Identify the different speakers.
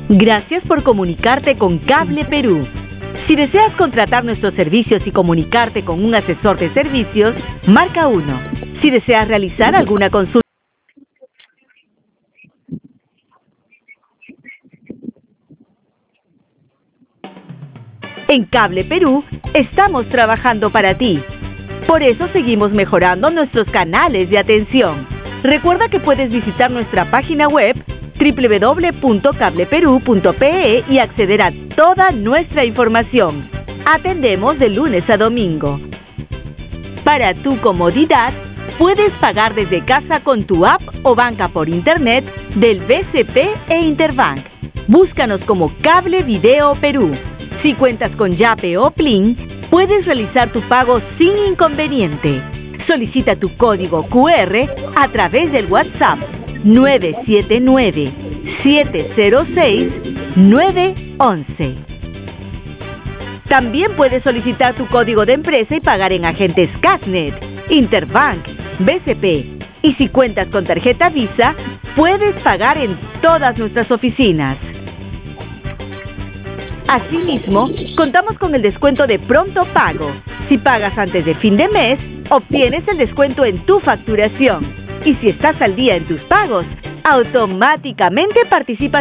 Speaker 1: Gracias por comunicarte con Cable Perú. Si deseas contratar nuestros servicios y comunicarte con un asesor de servicios, marca 1. Si deseas realizar alguna consulta en Cable Perú, estamos trabajando para ti. Por eso seguimos mejorando nuestros canales de atención. Recuerda que puedes visitar nuestra página web www.cableperu.pe y acceder a toda nuestra información. Atendemos de lunes a domingo. Para tu comodidad, puedes pagar desde casa con tu app o banca por internet del BCP e Interbank. Búscanos como Cable Video Perú. Si cuentas con Yape o Plin, puedes realizar tu pago sin inconveniente. Solicita tu código QR a través del WhatsApp 979-706-911. También puedes solicitar tu código de empresa y pagar en agentes Casnet, Interbank, BCP. Y si cuentas con tarjeta Visa, puedes pagar en todas nuestras oficinas. Asimismo, contamos con el descuento de pronto pago. Si pagas antes de fin de mes, obtienes el descuento en tu facturación. Y si estás al día en tus pagos, automáticamente participas